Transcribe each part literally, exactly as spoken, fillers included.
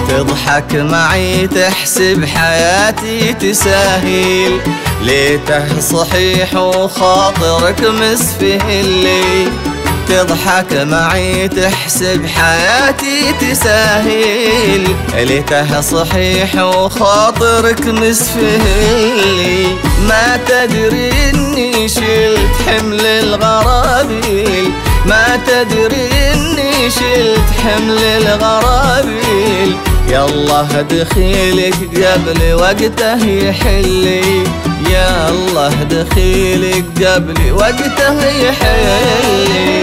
تضحك معي تحسب حياتي تساهل، ليته صحيح وخاطرك مسفه لي. تضحك معي تحسب حياتي تساهل، ليته صحيح وخاطرك مسفه لي. ما تدري اني شلت حمل الغرابيل، ما تدري اني شلت حمل الغرابيل. يالله دخيلك قبل وقته يحلي، يا الله دخيلك قبل وقته يحلي.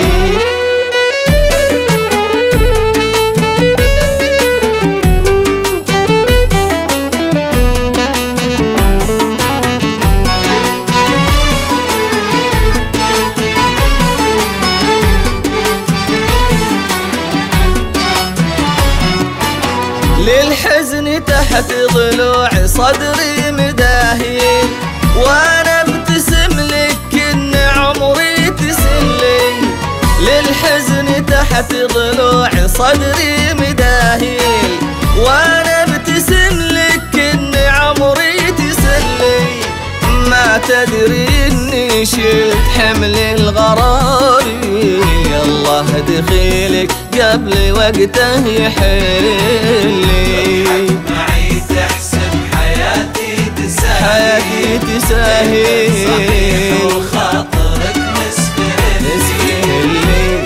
للحزن تحت ضلوع صدري مداهين، وانا ابتسم لك ان عمري تسلي. للحزن تحت ضلوع صدري مداهين، وانا ابتسم لك ان عمري تسلي. ما تدري اني شلت حمل الغرابي، الله دخيلك قبل وقته يحلي. معي تحسب حياتي تساهل، حياتي تساهل صحيح وخاطرك مسفه لي.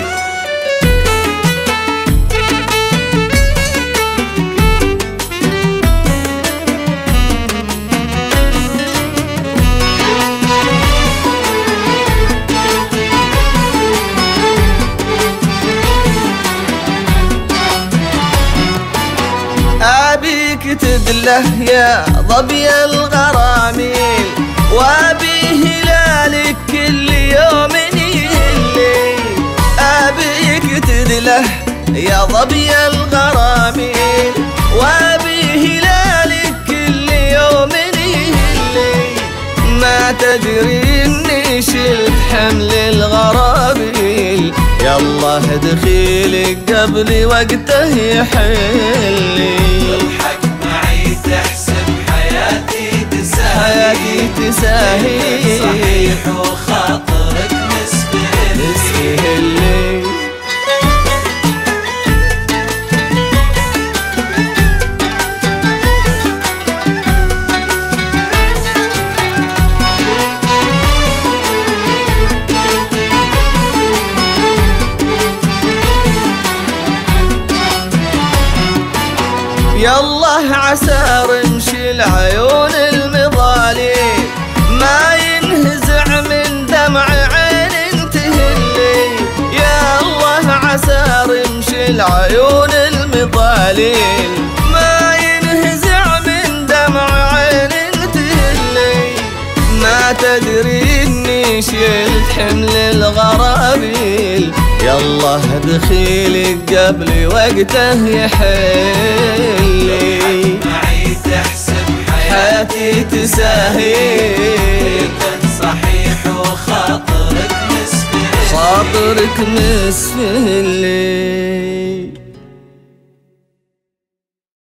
أبيك تدله يا ظبي الغراميل، وأبي هلالك كل يوم يهلي. أبيك تدله يا ظبي الغراميل، وأبي هلالك كل يوم يهلي. ما تدري إني شلت حمل الغرابيل، يالله دخيلك قبل وقته يحلي. تضحك معي تحسب حياتي تساهل، حياتي تساهل صحيح وخاطرك مسفه لي. يالله عسى رمش العيون المظالم، ما ينهزع من دمع عين تهلي. يالله عسى رمش العيون المظالم، ما ينهزع من دمع عين تهلي. ما تدري اني شلت حمل الغرابيل، يالله دخيلك قبل وقته يحلي. معي تحسب حياتي تساهل، صحيح وخاطرك مسفه خاطرك مسفه لي.